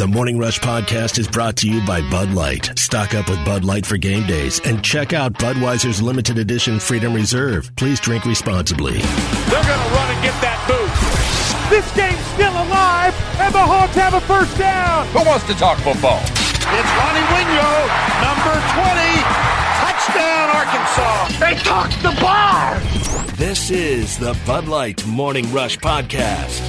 The Morning Rush Podcast is brought to you by Bud Light. Stock up with Bud Light for game days and check out Budweiser's limited edition Freedom Reserve. Please drink responsibly. They're going to run and get that boost. This game's still alive, and the Hawks have a first down. Who wants to talk football? It's Ronnie Wingo, number 20. Touchdown, Arkansas. They took the bar. This is the Bud Light Morning Rush Podcast.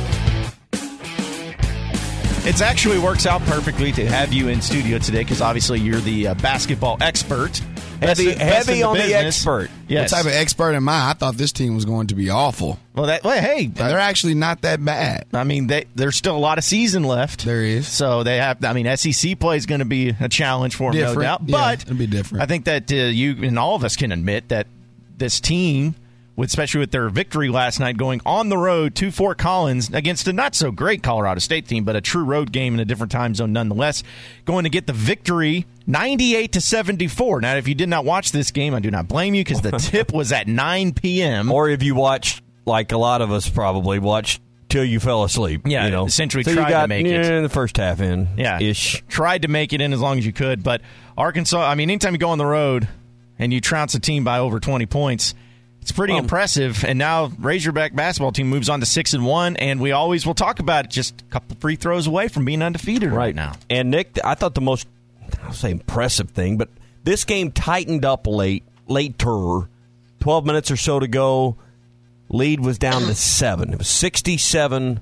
It actually works out perfectly to have you in studio today because obviously you're the basketball expert. Heavy on the expert. Yes. What type of expert am I? I thought this team was going to be awful. Hey. They're actually not that bad. I mean, there's still a lot of season left. There is. So they have, SEC play is going to be a challenge for them, no doubt. Yeah, but it'll be different. I think that you and all of us can admit that this team, especially with their victory last night, going on the road to Fort Collins against a not-so-great Colorado State team, but a true road game in a different time zone nonetheless, going to get the victory 98-74. Now, if you did not watch this game, I do not blame you because the tip was at 9 p.m. Or if you watched, like a lot of us probably watched, till you fell asleep. Yeah, essentially so tried to make it. In the first half in. Yeah, ish. Tried to make it in as long as you could. But Arkansas, anytime you go on the road and you trounce a team by over 20 points, it's pretty impressive, and now Razorback basketball team moves on to 6-1, and we always will talk about it, just a couple free throws away from being undefeated right now. And Nick, I thought the most, I'll say impressive thing, but this game tightened up later. 12 minutes or so to go, lead was down to 7. It was 67-60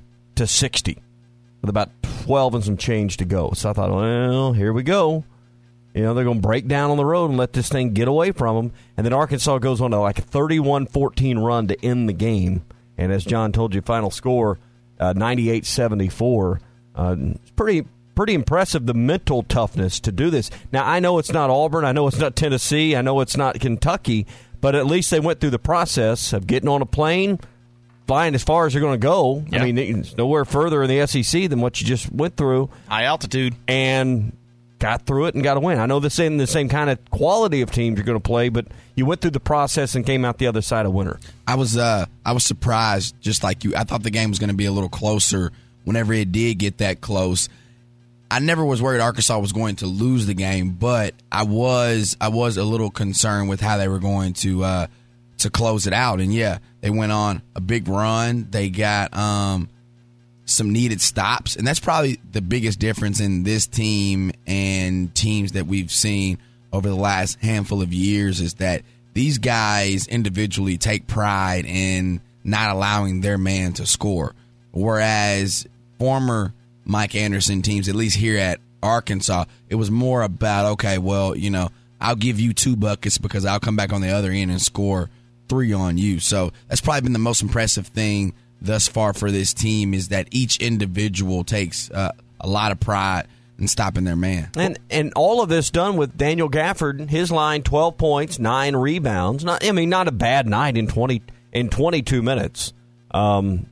with about 12 and some change to go. So I thought, well, here we go. They're going to break down on the road and let this thing get away from them. And then Arkansas goes on to like a 31-14 run to end the game. And as John told you, final score, 98-74. It's pretty impressive, the mental toughness to do this. Now, I know it's not Auburn. I know it's not Tennessee. I know it's not Kentucky. But at least they went through the process of getting on a plane, flying as far as they're going to go. Yeah. It's nowhere further in the SEC than what you just went through. High altitude. And got through it and got a win. I know this isn't the same kind of quality of teams you're going to play, but you went through the process and came out the other side a winner. I was surprised, just like you. I thought the game was going to be a little closer whenever it did get that close. I never was worried Arkansas was going to lose the game, but I was a little concerned with how they were going to close it out. And yeah, they went on a big run. They got some needed stops, and that's probably the biggest difference in this team and teams that we've seen over the last handful of years is that these guys individually take pride in not allowing their man to score, whereas former Mike Anderson teams, at least here at Arkansas, it was more about, okay, well, I'll give you 2 buckets because I'll come back on the other end and score 3 on you. So that's probably been the most impressive thing thus far for this team is that each individual takes a lot of pride in stopping their man. And all of this done with Daniel Gafford, his line, 12 points, 9 rebounds. Not a bad night in 22 minutes. And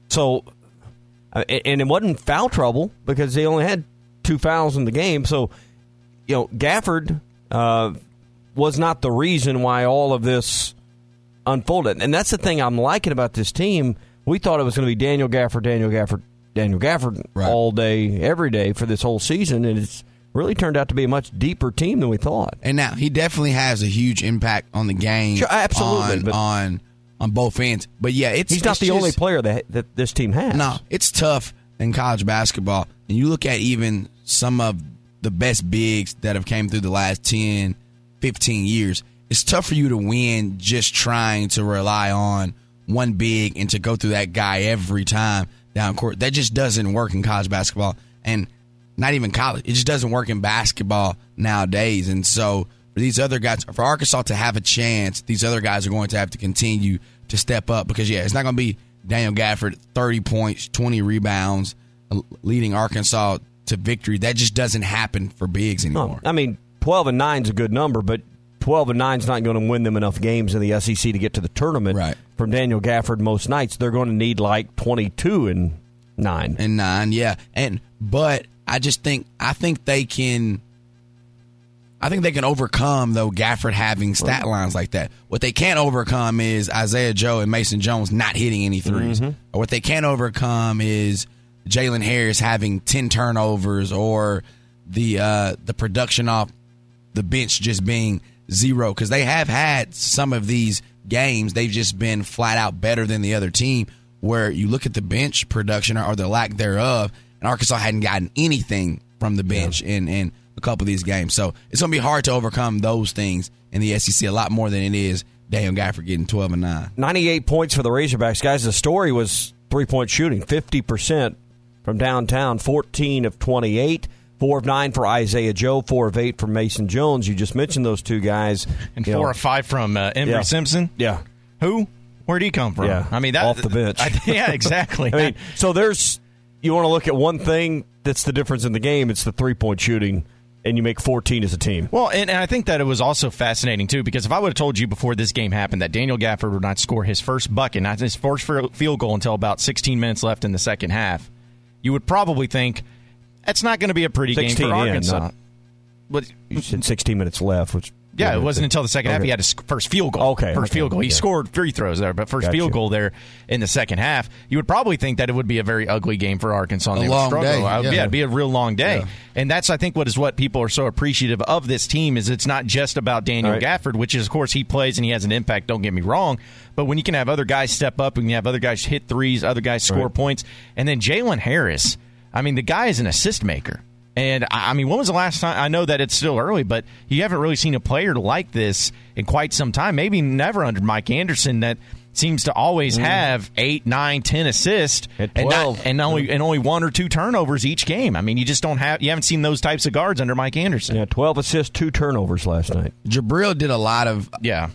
it wasn't foul trouble because they only had 2 fouls in the game. So, Gafford was not the reason why all of this unfolded. And that's the thing I'm liking about this team. We thought it was going to be Daniel Gafford right all day, every day for this whole season, and it's really turned out to be a much deeper team than we thought. And now he definitely has a huge impact on the game, sure, absolutely, on both ends. But yeah, he's not the only player that this team has. No, it's tough in college basketball, and you look at even some of the best bigs that have came through the last 10, 15 years. It's tough for you to win just trying to rely on one big and to go through that guy every time down court. That just doesn't work in college basketball, and not even college. It just doesn't work in basketball nowadays. And so for these other guys, for Arkansas to have a chance, these other guys are going to have to continue to step up because, it's not going to be Daniel Gafford, 30 points, 20 rebounds, leading Arkansas to victory. That just doesn't happen for bigs anymore. 12-9 is a good number, but 12-9 is not going to win them enough games in the SEC to get to the tournament. Right. From Daniel Gafford most nights, they're going to need like 22-9. And 9, yeah. But I think they can overcome, though, Gafford having stat lines like that. What they can't overcome is Isaiah Joe and Mason Jones not hitting any threes. Mm-hmm. Or what they can't overcome is Jalen Harris having 10 turnovers or the production off the bench just being zero, because they have had some of these games, they've just been flat out better than the other team, where you look at the bench production or the lack thereof, and Arkansas hadn't gotten anything from the bench in a couple of these games. So it's going to be hard to overcome those things in the SEC a lot more than it is Daniel Gafford getting 12 and 9. 98 points for the Razorbacks, guys. The story was 3-point shooting, 50% from downtown, 14 of 28. 4 of 9 for Isaiah Joe, 4 of 8 for Mason Jones. You just mentioned those two guys. And 4 of 5 from Embry Simpson? Yeah. Who? Where'd he come from? Yeah. I mean, that, off the bench. Yeah, exactly. I mean, so you want to look at one thing that's the difference in the game, it's the 3-point shooting, and you make 14 as a team. Well, and I think that it was also fascinating, too, because if I would have told you before this game happened that Daniel Gafford would not score his first bucket, not his first field goal until about 16 minutes left in the second half, you would probably think, that's not going to be a pretty game for Arkansas. You said 16 minutes left, which... Yeah, it wasn't until the second half he had his first field goal. First field goal. He scored free throws there, but first field goal there in the second half. You would probably think that it would be a very ugly game for Arkansas. A long day. Yeah, it'd be a real long day. Yeah. And that's, I think, what people are so appreciative of this team is it's not just about Daniel Gafford, which is, of course, he plays and he has an impact, don't get me wrong. But when you can have other guys step up and you have other guys hit threes, other guys score points, and then Jalen Harris, I mean, the guy is an assist maker. And, I mean, when was the last time? I know that it's still early, but you haven't really seen a player like this in quite some time. Maybe never under Mike Anderson, that seems to always have 8, 9, 10 assists and only 1 or 2 turnovers each game. I mean, you haven't seen those types of guards under Mike Anderson. Yeah, 12 assists, 2 turnovers last night. Jabril did a lot of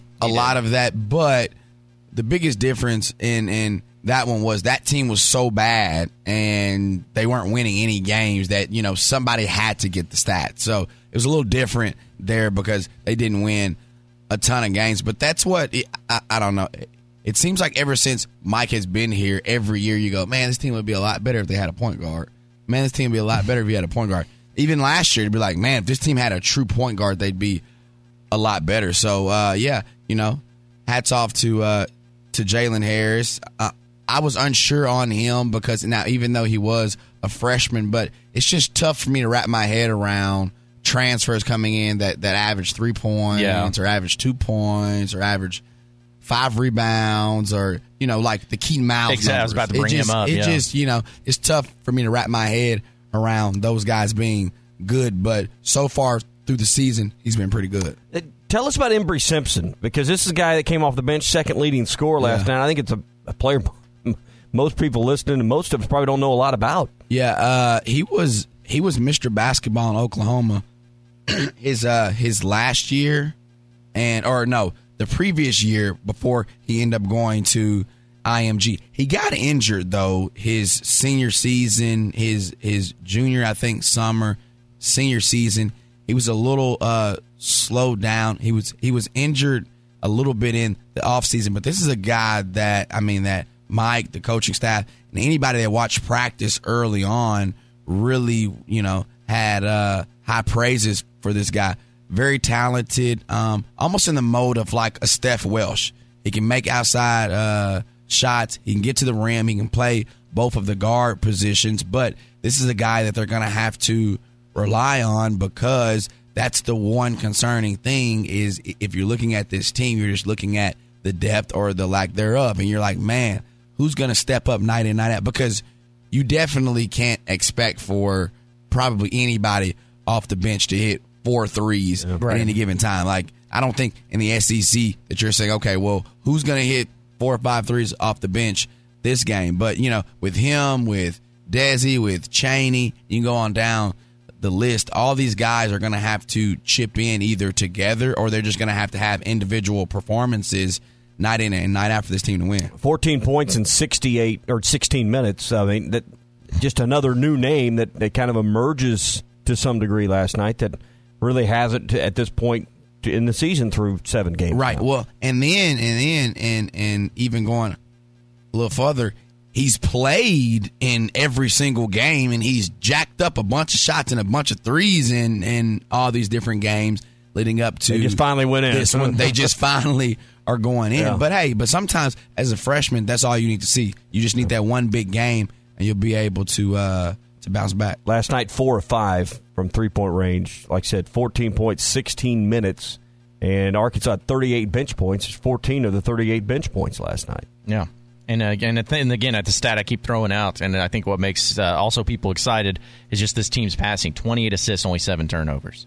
that, but the biggest difference in that one was that team was so bad and they weren't winning any games that, somebody had to get the stats. So it was a little different there because they didn't win a ton of games. But that's what, I don't know. It seems like ever since Mike has been here, every year you go, man, this team would be a lot better if they had a point guard. Man, this team would be a lot better if you had a point guard. Even last year, it'd be like, man, if this team had a true point guard, they'd be a lot better. So, hats off to Jalen Harris. I was unsure on him because now, even though he was a freshman, but it's just tough for me to wrap my head around transfers coming in that average 3 points or average 2 points or average 5 rebounds or, like the Keaton Miles exactly. numbers. I was about to bring him up. It just, it's tough for me to wrap my head around those guys being good. But so far through the season, he's been pretty good. Tell us about Embry Simpson, because this is a guy that came off the bench, second leading scorer last night. I think it's a player most people listening and most of us probably don't know a lot about. Yeah, he was Mr. Basketball in Oklahoma his last year, the previous year before he ended up going to IMG. He got injured though his senior season, his junior, I think, senior season. He was a little slowed down. He was injured a little bit in the offseason, but this is a guy that Mike, the coaching staff, and anybody that watched practice early on really, had high praises for this guy. Very talented, almost in the mode of like a Steph Welsh. He can make outside shots. He can get to the rim. He can play both of the guard positions. But this is a guy that they're going to have to rely on, because that's the one concerning thing is if you're looking at this team, you're just looking at the depth or the lack thereof. And you're like, man, who's going to step up night in, night out? Because you definitely can't expect for probably anybody off the bench to hit 4 threes at any given time. Like, I don't think in the SEC that you're saying, okay, well, who's going to hit 4 or 5 threes off the bench this game? But, with him, with Desi, with Chaney, you can go on down the list. All these guys are going to have to chip in either together or they're just going to have individual performances night in and night out for this team to win. 14 points in 68 or 16 minutes. I mean, that just another new name that kind of emerges to some degree last night that really hasn't at this point in the season through 7 games. Right. Now. Well, and even going a little further, he's played in every single game and he's jacked up a bunch of shots and a bunch of threes in all these different games leading up to. They just finally went in. This one. They just finally are going in. Yeah. But hey, sometimes as a freshman, that's all you need to see. You just need that one big game and you'll be able to bounce back. Last night, 4 of 5 from three-point range. Like I said, 14 points, 16 minutes. And Arkansas had 38 bench points. 14 of the 38 bench points last night. Yeah. And again, at the stat I keep throwing out, and I think what makes also people excited is just this team's passing. 28 assists, only 7 turnovers.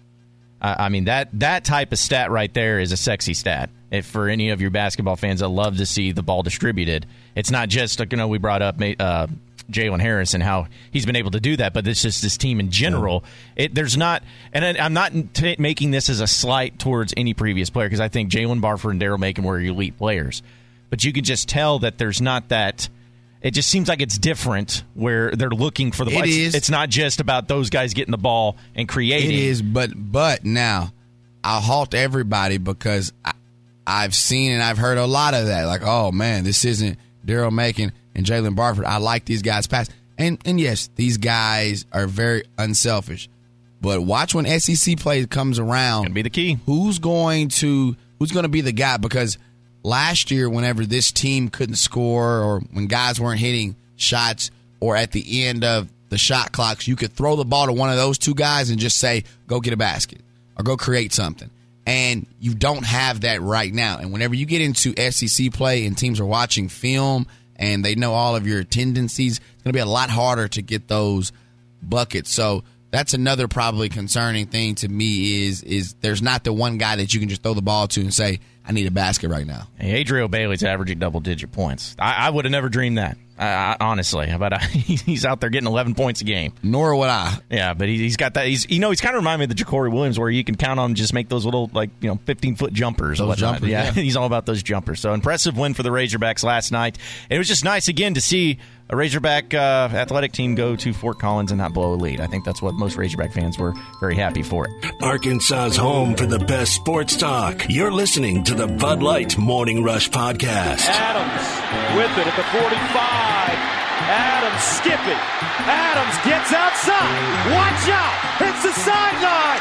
I mean, that type of stat right there is a sexy stat. If for any of your basketball fans that love to see the ball distributed, it's not just, we brought up Jalen Harris and how he's been able to do that, but it's just this team in general. There's not, and I'm not making this as a slight towards any previous player, because I think Jalen Barford and Daryl Macon were elite players. But you can just tell that there's not that. It just seems like it's different where they're looking for the ball. It's not just about those guys getting the ball and creating. It is, but now I'll halt everybody because I've seen and I've heard a lot of that. Like, oh, man, this isn't Daryl Macon and Jalen Barford. I like these guys pass. And yes, these guys are very unselfish. But watch when SEC play comes around. Gonna be the key. Who's going to be the guy? Because last year, whenever this team couldn't score or when guys weren't hitting shots or at the end of the shot clocks, you could throw the ball to one of those two guys and just say, go get a basket or go create something. And you don't have that right now. And whenever you get into SEC play and teams are watching film and they know all of your tendencies, it's going to be a lot harder to get those buckets. So that's another probably concerning thing to me is there's not the one guy that you can just throw the ball to and say, I need a basket right now. Hey, Adriel Bailey's averaging double-digit points. I would have never dreamed that, honestly. But he's out there getting 11 points a game. Nor would I. Yeah, but he's got that. He's kind of reminding me of the Ja'Cory Williams, where you can count on him just make those little 15-foot jumpers. Those jumpers, yeah. He's all about those jumpers. So impressive win for the Razorbacks last night. And it was just nice again to see a Razorback athletic team go to Fort Collins and not blow a lead. I think that's what most Razorback fans were very happy for. Arkansas's home for the best sports talk. You're listening to the Bud Light Morning Rush Podcast. Adams with it at the 45. Adams skipping. Adams gets outside. Watch out. Hits the sideline.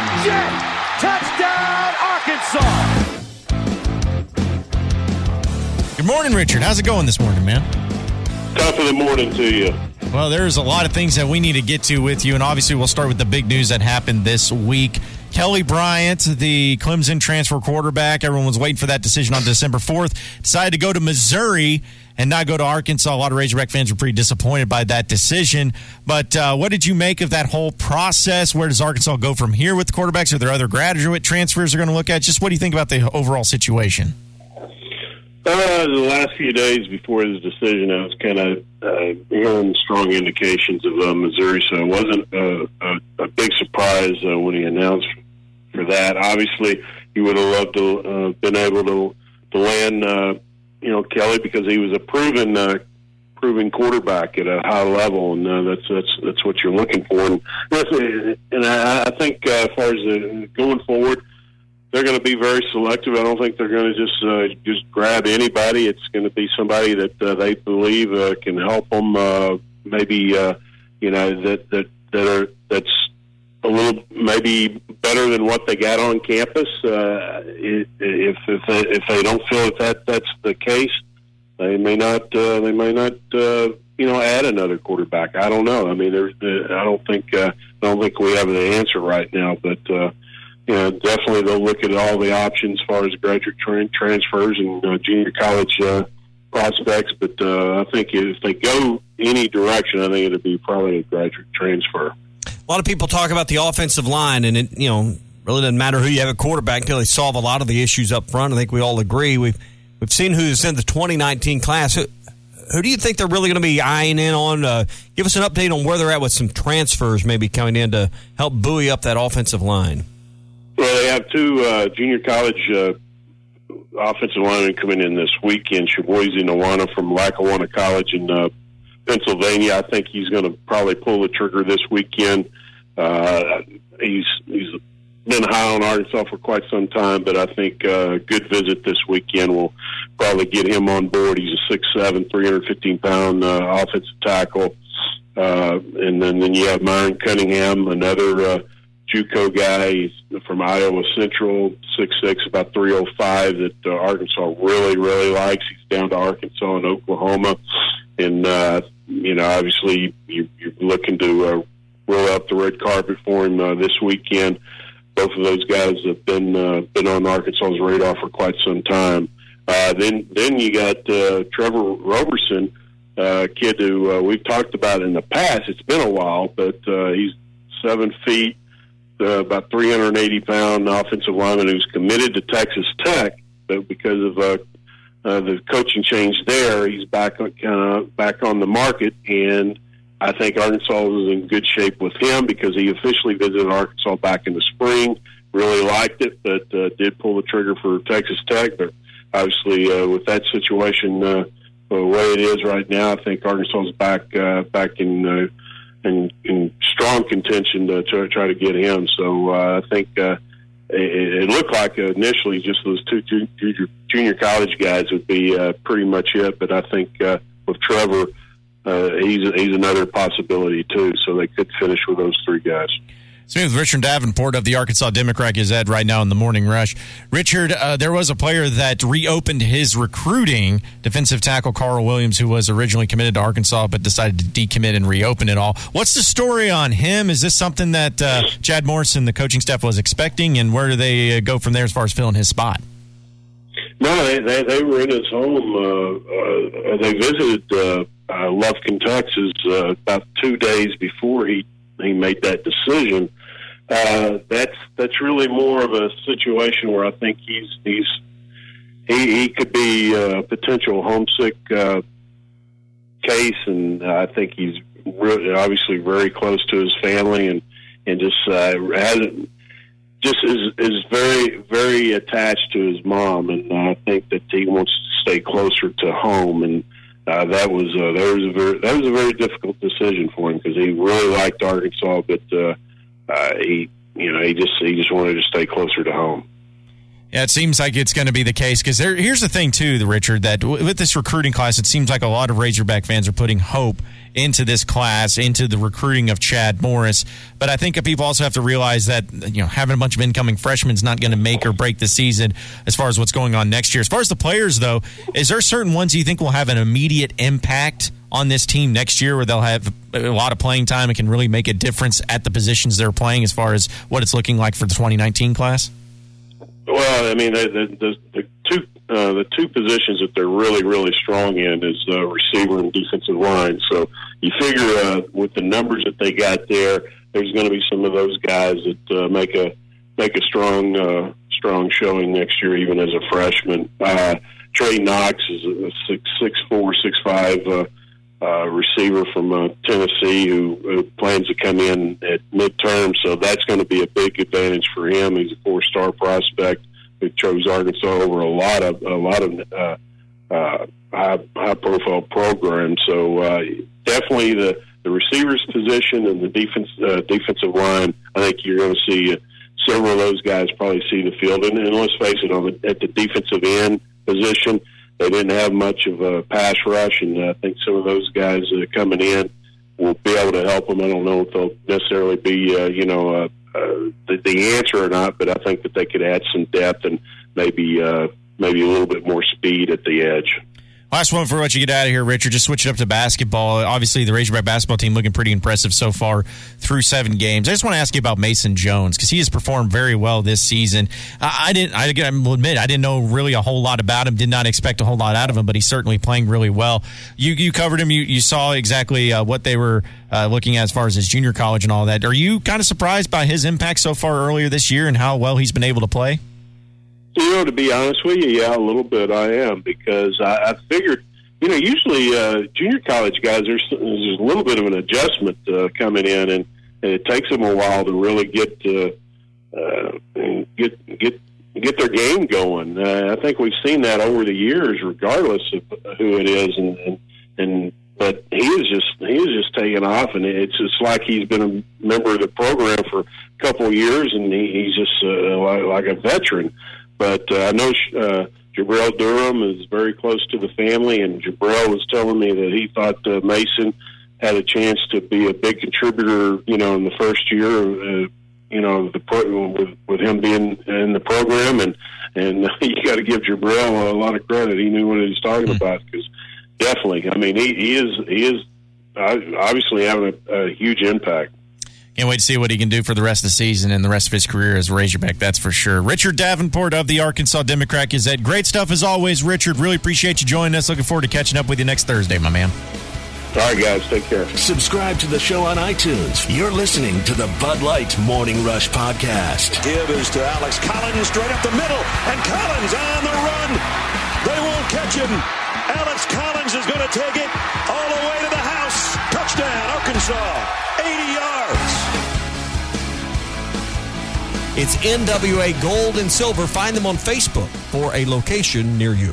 The Jet. Touchdown, Arkansas. Good morning, Richard. How's it going this morning, man? Top of the morning to you. Well, there's a lot of things that we need to get to with you, and obviously we'll start with the big news that happened this week. Kelly Bryant, the Clemson transfer quarterback, everyone was waiting for that decision on December 4th, decided to go to Missouri and not go to Arkansas. A lot of Razorback fans were pretty disappointed by that decision. But what did you make of that whole process? Where does Arkansas go from here with the quarterbacks? Are there other graduate transfers they're going to look at? Just what do you think about the overall situation? The last few days before his decision, I was kind of hearing strong indications of Missouri, so it wasn't a big surprise when he announced for that. Obviously, he would have loved to been able to land, Kelly, because he was a proven quarterback at a high level, and that's what you're looking for. And I think as far as going forward, they're going to be very selective. I don't think they're going to just grab anybody. It's going to be somebody that they believe can help them. That's a little maybe better than what they got on campus. If they don't feel that's the case, they may not add another quarterback. I don't know. I mean, I don't think we have the answer right now, but. Definitely they'll look at all the options as far as graduate transfers and junior college prospects. But I think if they go any direction, I think it'll be probably a graduate transfer. A lot of people talk about the offensive line, and it really doesn't matter who you have at quarterback until they solve a lot of the issues up front. I think we all agree. We've seen who's in the 2019 class. Who do you think they're really going to be eyeing in on? Give us an update on where they're at with some transfers maybe coming in to help buoy up that offensive line. Well, they have two junior college offensive linemen coming in this weekend. Sheboyze Nawana from Lackawanna College in Pennsylvania. I think he's going to probably pull the trigger this weekend. He's been high on Arkansas for quite some time, but I think a good visit this weekend will probably get him on board. He's a 6'7", 315-pound offensive tackle. And then you have Myron Cunningham, another JUCO guy. He's from Iowa Central, 6'6", about 305, that Arkansas really, really likes. He's down to Arkansas and Oklahoma. And obviously you're looking to roll out the red carpet for him this weekend. Both of those guys have been on Arkansas's radar for quite some time. Then you got Trevor Roberson, kid who we've talked about in the past. It's been a while, but he's 7 feet, about 380-pound offensive lineman who's committed to Texas Tech, but because of the coaching change there, he's back on the market, and I think Arkansas was in good shape with him because he officially visited Arkansas back in the spring. Really liked it, but did pull the trigger for Texas Tech. But obviously, with that situation the way it is right now, I think Arkansas is back in strong contention to try to get him. So I think it looked like initially just those two junior college guys would be pretty much it. But I think with Trevor, he's another possibility too. So they could finish with those three guys. Speaking with Richard Davenport of the Arkansas Democrat-Gazette right now in the Morning Rush. Richard, there was a player that reopened his recruiting, defensive tackle Carl Williams, who was originally committed to Arkansas but decided to decommit and reopen it all. What's the story on him? Is this something that Chad Morris and the coaching staff was expecting, and where do they go from there as far as filling his spot? No, they were in his home. They visited Lufkin, Texas, about 2 days before he made that decision. That's really more of a situation where I think he could be a potential homesick case, and I think he's really, obviously very close to his family, and just is very, very attached to his mom, and I think that he wants to stay closer to home, and that was a very difficult decision for him because he really liked Arkansas, but he just wanted to stay closer to home. Yeah, it seems like it's going to be the case because here's the thing too, Richard, that with this recruiting class, it seems like a lot of Razorback fans are putting hope into this class, into the recruiting of Chad Morris. But I think people also have to realize that having a bunch of incoming freshmen is not going to make or break the season as far as what's going on next year. As far as the players, though, is there certain ones you think will have an immediate impact on this team next year where they'll have a lot of playing time and can really make a difference at the positions they're playing as far as what it's looking like for the 2019 class? Well, I mean, the two positions that they're really, really strong in is receiver and defensive line. So you figure with the numbers that they got there, there's going to be some of those guys that make a strong showing next year, even as a freshman. Trey Knox is a 6'4", 6'5" receiver from Tennessee who plans to come in at midterm, so that's going to be a big advantage for him. He's a 4-star prospect who chose Arkansas over a lot of high profile programs. So definitely the receivers position and the defensive line. I think you're going to see several of those guys probably see the field. And let's face it, at the defensive end position, they didn't have much of a pass rush, and I think some of those guys coming in will be able to help them. I don't know if they'll necessarily be, the answer or not, but I think that they could add some depth and maybe a little bit more speed at the edge. Last one for what you get out of here, Richard. Just switch it up to basketball. Obviously, the Razorback basketball team looking pretty impressive so far through 7 games. I just want to ask you about Mason Jones because he has performed very well this season. I will admit, I didn't know really a whole lot about him. Did not expect a whole lot out of him, but he's certainly playing really well. You covered him. You saw exactly what they were looking at as far as his junior college and all that. Are you kind of surprised by his impact so far earlier this year and how well he's been able to play? To be honest with you, yeah, a little bit I am, because I figured, usually junior college guys, there's a little bit of an adjustment coming in, and it takes them a while to really get their game going. I think we've seen that over the years, regardless of who it is, but he is just taking off, and it's just like he's been a member of the program for a couple of years, and he's just like a veteran. But I know Jabril Durham is very close to the family, and Jabril was telling me that he thought Mason had a chance to be a big contributor, in the first year, with him being in the program, and you got to give Jabril a lot of credit. He knew what he was talking about, because definitely, I mean, he is obviously having a huge impact. Can't wait to see what he can do for the rest of the season and the rest of his career as a Razorback, that's for sure. Richard Davenport of the Arkansas Democrat Gazette. Great stuff as always, Richard. Really appreciate you joining us. Looking forward to catching up with you next Thursday, my man. All right, guys. Take care. Subscribe to the show on iTunes. You're listening to the Bud Light Morning Rush Podcast. Give is to Alex Collins straight up the middle, and Collins on the run. They won't catch him. Alex Collins is going to take it all the way to the house. Touchdown, Arkansas. 80 yards. It's NWA Gold and Silver. Find them on Facebook for a location near you.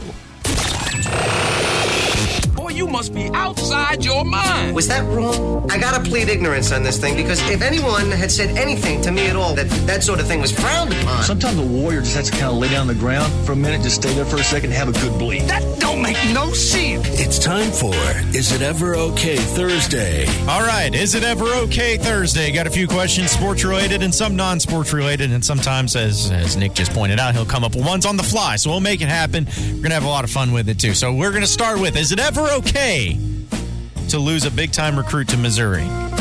You must be outside your mind. Was that wrong? I gotta plead ignorance on this thing, because if anyone had said anything to me at all that sort of thing was frowned upon. Sometimes a warrior just has to kind of lay down on the ground for a minute, just stay there for a second, and have a good bleed. That don't make no sense. It's time for Is It Ever Okay Thursday. All right, Is It Ever Okay Thursday? Got a few questions, sports related and some non-sports related, and sometimes, as Nick just pointed out, he'll come up with ones on the fly, so we'll make it happen. We're going to have a lot of fun with it, too. So we're going to start with, is it ever okay to lose a big-time recruit to Missouri?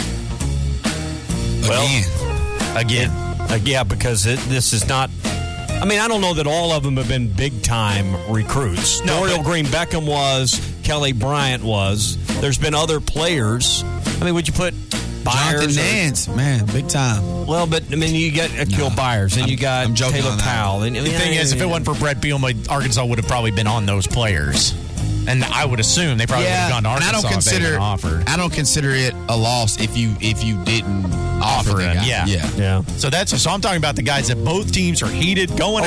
Again. Yeah, because this is not... I mean, I don't know that all of them have been big-time recruits. No, Dorial Green Beckham was. Kelly Bryant was. There's been other players. I mean, would you put Byers? Jonathan Nance, man, big time. Well, but, I mean, you got Akil Byers, and you got Taylor Powell. And, the thing is, if it wasn't for Brett Bielema, Arkansas would have probably been on those players. And I would assume they probably would have gone to Arkansas if they had offered. I don't consider it a loss if you didn't offer him. Yeah. So I'm talking about the guys that both teams are heated going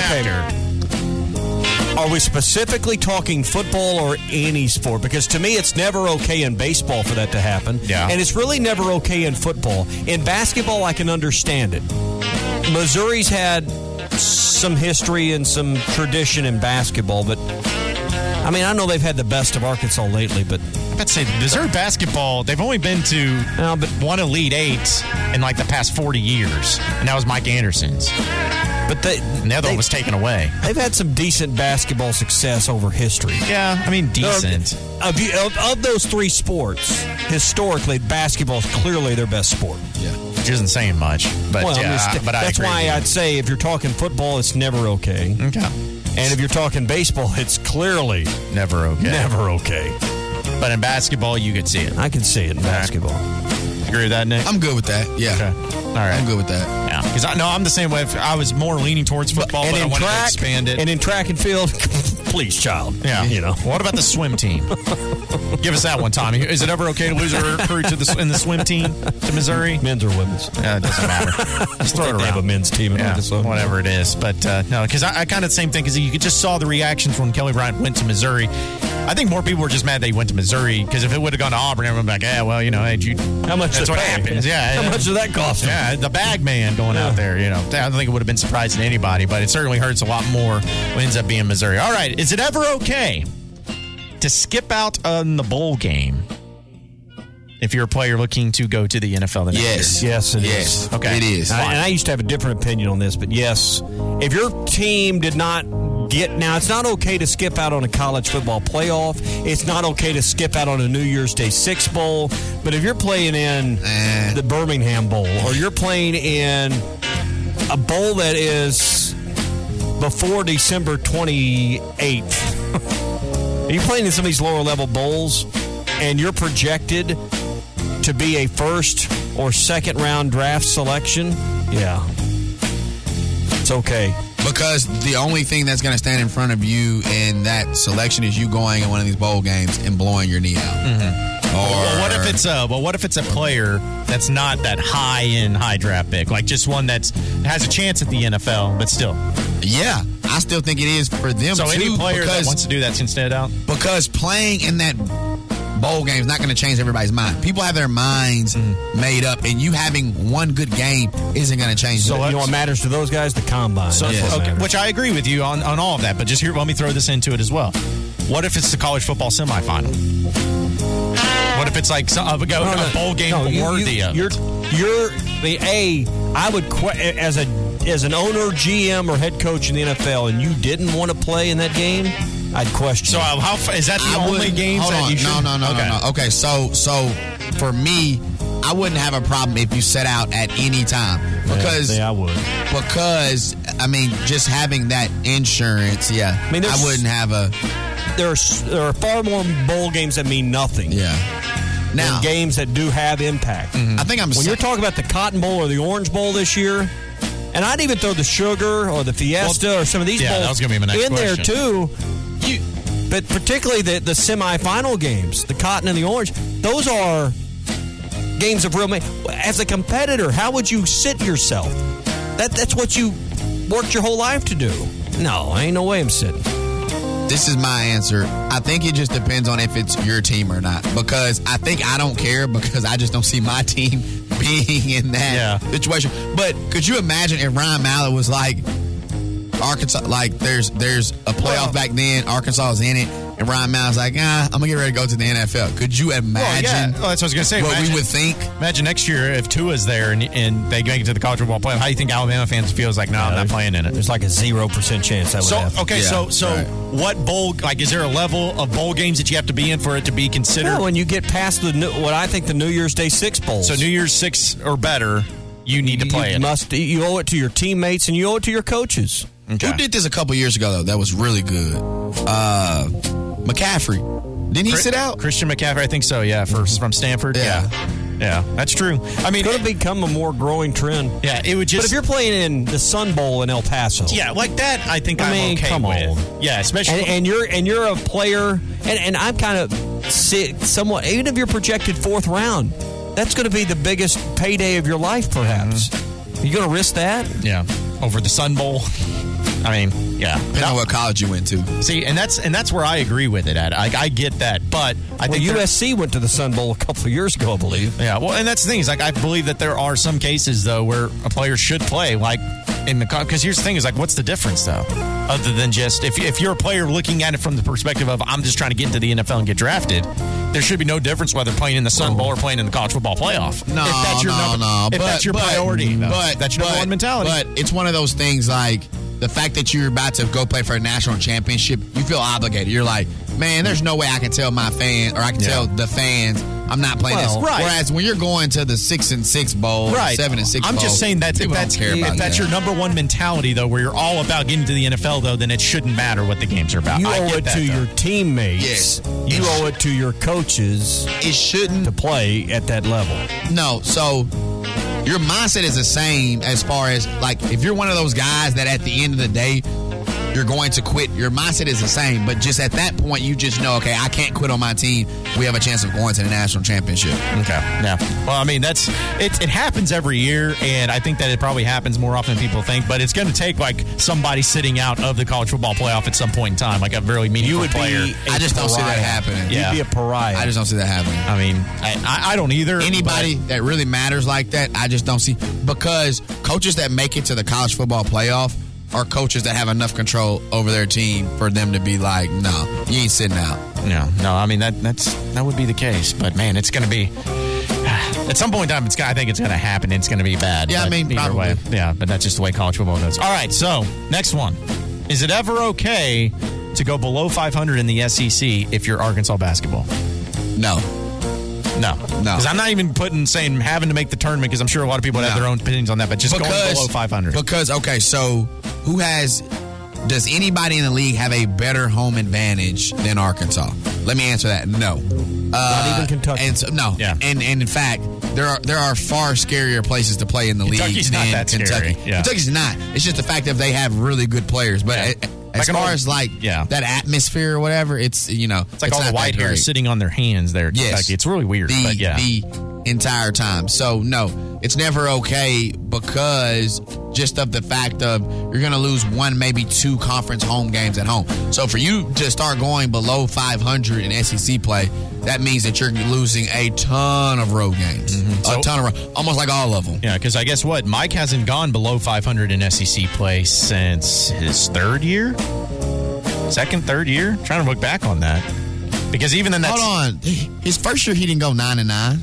after. Are we specifically talking football or any sport? Because to me, it's never okay in baseball for that to happen. Yeah. And it's really never okay in football. In basketball, I can understand it. Missouri's had some history and some tradition in basketball, but I mean, I know they've had the best of Arkansas lately, but I'm about to say, Missouri basketball, they've only been to one Elite Eight in like the past 40 years, and that was Mike Anderson's. But the other one was taken away. They've had some decent basketball success over history. Yeah, I mean, decent. Of those three sports, historically, basketball is clearly their best sport. Yeah. Which isn't saying much. But, but that's why I'd say if you're talking football, it's never okay. Okay. And if you're talking baseball, it's clearly never okay. Never okay. But in basketball, you could see it. I can see it in basketball. Agree with that, Nick? I'm good with that. Yeah. Okay. All right. I'm good with that. Yeah. Because I'm the same way. I was more leaning towards football, but I wanted to expand it. And in track and field, please, child. Yeah. You know. What about the swim team? Give us that one, Tommy. Is it ever okay to lose a recruit in the swim team to Missouri? Men's or women's? It doesn't matter. Just throw it around. They have a men's team in Arkansas. Whatever it is. But no, because I kind of the same thing, because you just saw the reactions when Kelly Bryant went to Missouri. I think more people were just mad that he went to Missouri, because if it would have gone to Auburn, everyone would be like, well, how much that's what happens. Yeah. How much did that cost him? Yeah, the bag man going out there, I don't think it would have been surprising to anybody, but it certainly hurts a lot more when it ends up being Missouri. All right, is it ever okay to skip out on the bowl game if you're a player looking to go to the NFL the next year? Yes, it is. Okay. It is. And I used to have a different opinion on this, but yes, if your team did not now, it's not okay to skip out on a college football playoff. It's not okay to skip out on a New Year's Day 6 bowl. But if you're playing in the Birmingham Bowl, or you're playing in a bowl that is before December 28th, you're playing in some of these lower level bowls, and you're projected to be a first or second round draft selection, it's okay. Because the only thing that's going to stand in front of you in that selection is you going in one of these bowl games and blowing your knee out. Mm-hmm. Well, what if it's a player that's not that high draft pick, like just one that has a chance at the NFL, but still? Yeah, I still think it is for them. So too, any player that wants to do that can stand out? Because playing in that bowl game is not going to change everybody's mind. People have their minds made up, and you having one good game isn't going to change. So you know what matters to those guys? The combine. So, which I agree with you on all of that, but just here, let me throw this into it as well. What if it's the college football semifinal? What if it's like a bowl game worthy of it? I would as an owner, GM, or head coach in the NFL, and you didn't want to play in that game, I'd question. So how is that the only games that you should? No. Okay, so for me, I wouldn't have a problem if you set out at any time because I would. Because I mean, just having that insurance, I mean, I wouldn't have a. There are far more bowl games that mean nothing. Yeah. Now, games that do have impact. I think when you're talking about the Cotton Bowl or the Orange Bowl this year, and I'd even throw the Sugar or the Fiesta or some of these bowls that was gonna be my next in question. there too. But particularly the semifinal games, the Cotton and the Orange, those are games of real. As a competitor, how would you sit yourself? That's what you worked your whole life to do. No, ain't no way I'm sitting. This is my answer. I think it just depends on if it's your team or not. Because I think I don't care because I just don't see my team being in that situation. But could you imagine if Ryan Mallett was like Arkansas, like there's a playoff back then, Arkansas is in it, and Ryan Mallett's like, I'm going to get ready to go to the NFL. Could you imagine that's what I was going to say. We would think? Imagine next year if Tua's there and they make it to the college football playoff. How do you think Alabama fans feel? Like, no, I'm not playing in it. There's like a 0% chance that would happen. Okay, what bowl, like, is there a level of bowl games that you have to be in for it to be considered? Well, when you get past what I think the New Year's Day 6 bowls. So New Year's 6 or better, you need to play it. You owe it to your teammates and you owe it to your coaches. Okay. Who did this a couple years ago, though? That was really good. McCaffrey. Didn't he sit out? Christian McCaffrey, I think so, from Stanford. Yeah, that's true. I mean, could have become a more growing trend. Yeah, it would just. But if you're playing in the Sun Bowl in El Paso, like that, I think I'm okay come with. On. Yeah, especially and you're a player, and I'm kind of somewhat. Even if you're projected 4th round, that's going to be the biggest payday of your life, perhaps. Mm-hmm. You going to risk that? Yeah, over the Sun Bowl. I mean, depending on what college you went to. See, and that's where I agree with it. I get that, but I think USC went to the Sun Bowl a couple of years ago, I believe. Yeah, well, and that's the thing is, like, I believe that there are some cases though where a player should play, like in the because here's the thing is, like, what's the difference though, other than just if you're a player looking at it from the perspective of I'm just trying to get into the NFL and get drafted. There should be no difference whether playing in the Sun Bowl or playing in the college football playoff. No, if that's your priority, that's your number one mentality. But it's one of those things like. The fact that you're about to go play for a national championship, you feel obligated. You're like, man, there's no way I can tell my fan or I can tell the fans I'm not playing this. Right. Whereas when you're going to the 6-6 bowl, 7-6 bowl, I'm just saying that if that's your number one mentality though, where you're all about getting to the NFL though, then it shouldn't matter what the games are about. You owe it to your teammates. Yes. You owe it to your coaches. It shouldn't to play at that level. No, so. Your mindset is the same as far as, like, if you're one of those guys that at the end of the day, you're going to quit, your mindset is the same. But just at that point, you just know, okay, I can't quit on my team. We have a chance of going to the national championship. Okay. Yeah. Well, I mean, it happens every year, and I think that it probably happens more often than people think. But it's going to take, like, somebody sitting out of the college football playoff at some point in time, like a very meaningful player. I just don't see that happening. Yeah. You'd be a pariah. I just don't see that happening. I mean, I don't either. Anybody that really matters like that, I just don't see. Because coaches that make it to the college football playoff are coaches that have enough control over their team for them to be like, no, you ain't sitting out. No, I mean, that would be the case. But, man, it's going to be at some point in time, I think it's going to happen. It's going to be bad. Yeah, I mean, either way. Yeah, but that's just the way college football goes. All right, so next one. Is it ever okay to go below 500 in the SEC if you're Arkansas basketball? No. Because I'm not even saying having to make the tournament, because I'm sure a lot of people have their own opinions on that, but just going below 500. Because, okay, so does anybody in the league have a better home advantage than Arkansas? Let me answer that. No. Not even Kentucky. And so, no. Yeah. And in fact, there are far scarier places to play in the league than not that Kentucky. Scary. Yeah. Kentucky's not. It's just the fact that they have really good players. But as far as that atmosphere or whatever, it's like all the white hair sitting on their hands there. Yes. It's really weird. The entire time. So no, it's never okay because just of the fact of you're going to lose one, maybe 2 conference home games at home. So for you to start going below 500 in SEC play, that means that you're losing a ton of road games. Mm-hmm. A ton of almost like all of them. Yeah, because I guess what? Mike hasn't gone below 500 in SEC play since his third year? Third year? I'm trying to look back on that. Because even then Hold on. His first year, he didn't go 9-9.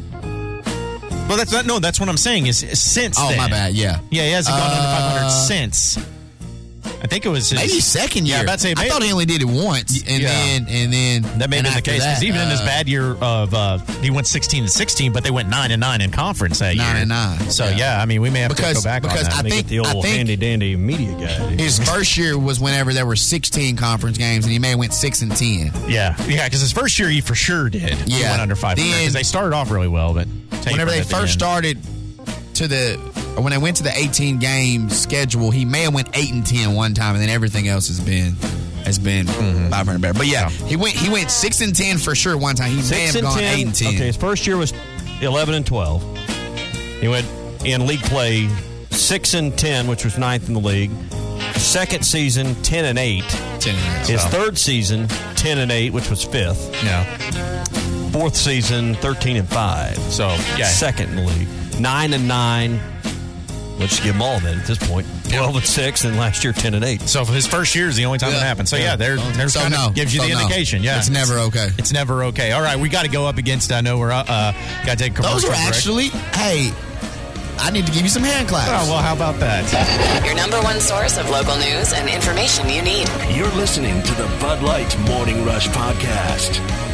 Well, that's what I'm saying is since then. Oh, my bad, yeah. Yeah, he hasn't gone under 500 since. I think it was his maybe second year. Yeah, I thought he only did it once, and then that may have been the case because even in his bad year of he went 16-16, but they went 9-9 in conference that year. 9-9. So I mean, we may have to go back on that. I think the old handy dandy media guy. His first year was whenever there were 16 conference games, and he may have went 6-10. Yeah, because his first year he for sure did. Yeah, he went under 500 because they started off really well, but whenever they first started when they went to the 18 game schedule, he may have went 8-10 one time, and then everything else has been 500 better. But he went 6-10 for sure one time. He may have gone 8-10. Okay, his first year was 11-12. He went in league play 6-10, which was 9th in the league. Second season 10-8. 10-8. His third season 10-8, which was 5th. Yeah. Fourth season 13-5. So second in the league. 9-9. Let's give them all then at this point. 12-6, and last year 10-8. So for his first year is the only time it happened. So there's kind of gives you the indication. Yeah, it's never okay. It's never okay. All right, we got to go up against. I know we're got to take a commercial Those were break. actually. Hey, I need to give you some hand claps. Oh, well, how about that? Your number one source of local news and information you need. You're listening to the Bud Light Morning Rush Podcast.